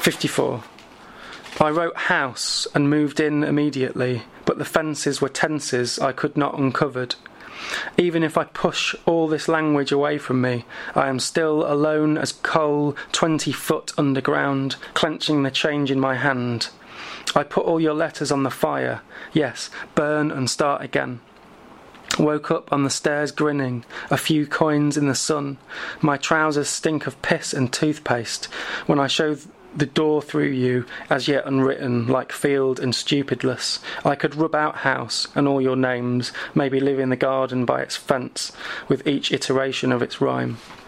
54. I wrote house and moved in immediately, but the fences were tenses I could not uncovered. Even if I push all this language away from me, I am still alone as coal 20 foot underground, clenching the change in my hand. I put all your letters on the fire. Yes, burn and start again. Woke up on the stairs grinning, a few coins in the sun. My trousers stink of piss and toothpaste. When I show the door through you, as yet unwritten, like field and stupidless, I could rub out house and all your names, maybe live in the garden by its fence, with each iteration of its rhyme.